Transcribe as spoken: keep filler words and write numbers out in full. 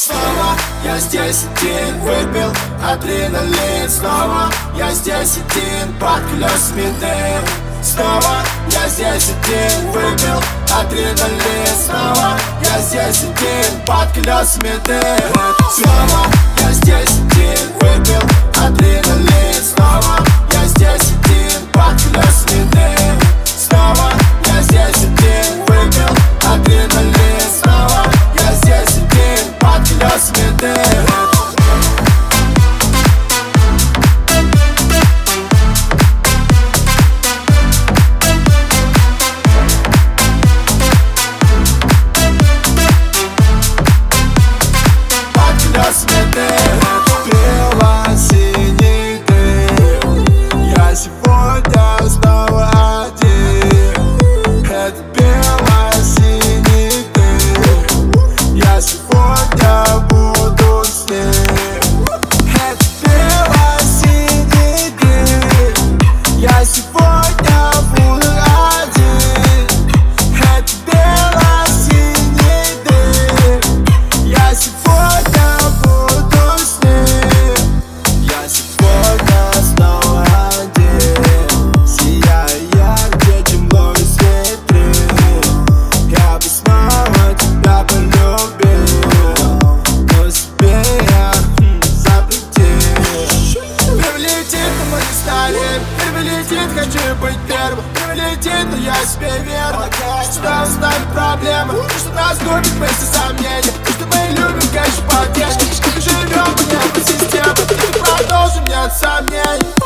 Снова я здесь один, выпил адреналин. Снова я здесь один, под колесами дым. Снова я здесь один, выпил адреналин. Снова я здесь один, под колесами дым. Снова я здесь один, выпил адреналин. Снова я здесь один, под колесами дым. Снова я здесь один, выпил адреналин. Снова я здесь один, под колесами дым. Бело-синий дым. Я сегодня снова один. Это бело-синий дым. Я сегодня буду с ним. Это бело-синий дым. Я сегодня буду один. Это бело-синий дым. Я сегодня буду с ним. Я сегодня снова один. Сияю я, где темно и светлее. Я бы снова тебя полюбил, но себе я хм, запретил. Прилетит, но мы не станем. Прилетит, хочу быть первым. Прилетит, но я себе верю. Что станет проблемой, что нас губит вместе сомнения. Что мы любим, конечно, поддержки. Мы живем по небу системы, и продолжим, нет сомнений.